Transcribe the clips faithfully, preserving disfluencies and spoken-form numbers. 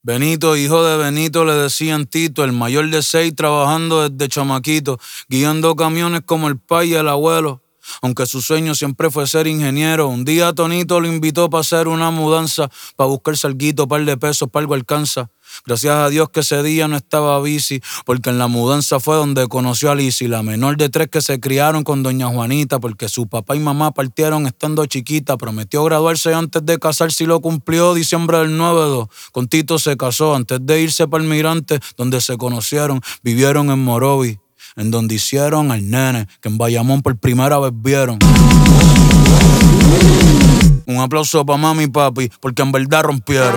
Benito, hijo de Benito, le decían Tito, el mayor de seis, trabajando desde chamaquito, guiando camiones como el pai y el abuelo. Aunque su sueño siempre fue ser ingeniero, un día Tonito lo invitó para hacer una mudanza, para buscar salguito, par de pesos, para algo alcanza. Gracias a Dios que ese día no estaba bici, porque en la mudanza fue donde conoció a Lizzy, la menor de tres que se criaron con doña Juanita, porque su papá y mamá partieron estando chiquita. Prometió graduarse antes de casarse y lo cumplió diciembre del noventa y dos. Con Tito se casó antes de irse para el Mirante, donde se conocieron, vivieron en Morovi, en donde hicieron al nene, que en Bayamón por primera vez vieron. Un aplauso pa' mami y papi, porque en verdad rompieron.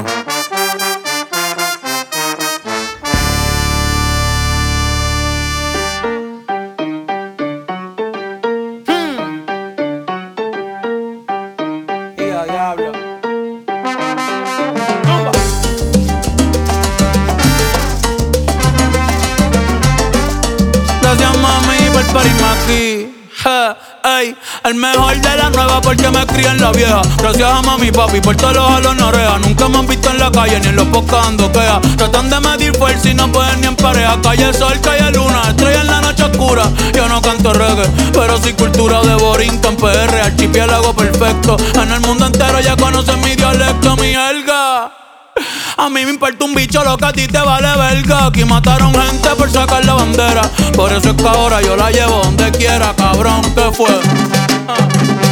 Gracias mami por parirme aquí, ja, ey, el mejor de la nueva porque me crié en la vieja. Gracias a mami y papi por todos los jalos en oreja. Nunca me han visto en la calle ni en los podcasts ando queja. Tratan de medir fuerza y no pueden ni en pareja. Calle sol, calle luna, estrella en la noche oscura. Yo no canto reggae, pero sí cultura de Borinquen, P R, archipiélago perfecto. En el mundo entero ya conocen mi dialecto, mi jerga. A mí me importa un bicho lo que a ti te vale verga. Aquí mataron gente por sacar la bandera. Por eso es que ahora yo la llevo donde quiera, cabrón, ¿qué fue? Ah.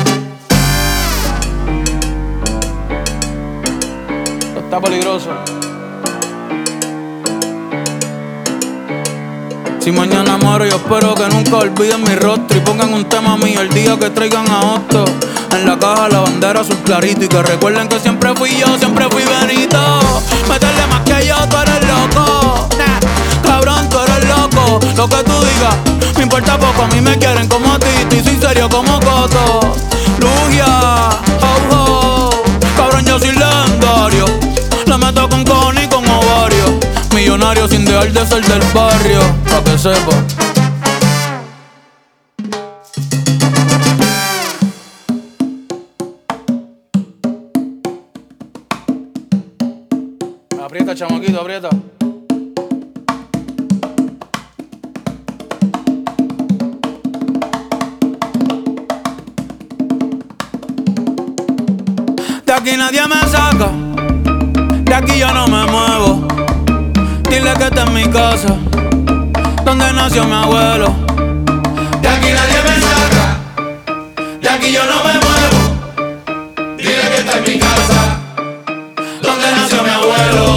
Esto está peligroso. Si mañana muero yo espero que nunca olviden mi rostro y pongan un tema mío el día que traigan a Otto. En la caja la bandera azul clarito y que recuerden que siempre fui yo, siempre fui Benito. Meterle más que yo, tú eres loco. Nah, cabrón, tú eres loco. Lo que tú digas, me importa poco, a mí me quieren como a ti. Y soy serio como Coto. Lugia, oh, oh. Cabrón, yo soy legendario. Le meto con cojones y con ovario. Millonario sin dejar de ser del barrio, pa' que sepa. Aprieta, chamaquito, aprieta. De aquí nadie me saca, de aquí yo no me muevo. Dile que esta es mi casa, donde nació mi abuelo. De aquí nadie me saca, de aquí yo no me muevo. Dile que esta es mi casa, donde nació mi abuelo.